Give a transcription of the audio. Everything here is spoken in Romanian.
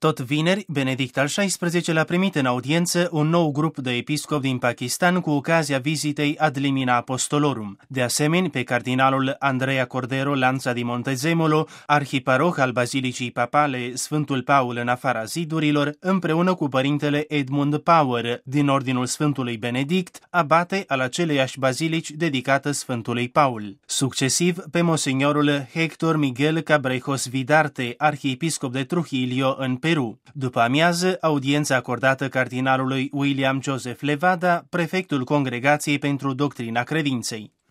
Tot vineri, Benedict al XVI-lea a primit în audiență un nou grup de episcopi din Pakistan cu ocazia vizitei ad limina apostolorum. De asemenea, pe cardinalul Andrea Cordero Lanza di Montezemolo, arhiparoh al Bazilicii Papale Sfântul Paul în afara zidurilor, împreună cu părintele Edmund Power, din Ordinul Sfântului Benedict, abate al aceleiași bazilici dedicată Sfântului Paul. Succesiv, pe monsignorul Hector Miguel Cabrejos Vidarte, arhiepiscop de Trujillo în Peru. După amiază, audiența acordată cardinalului William Joseph Levada, prefectul Congregației pentru Doctrina Credinței.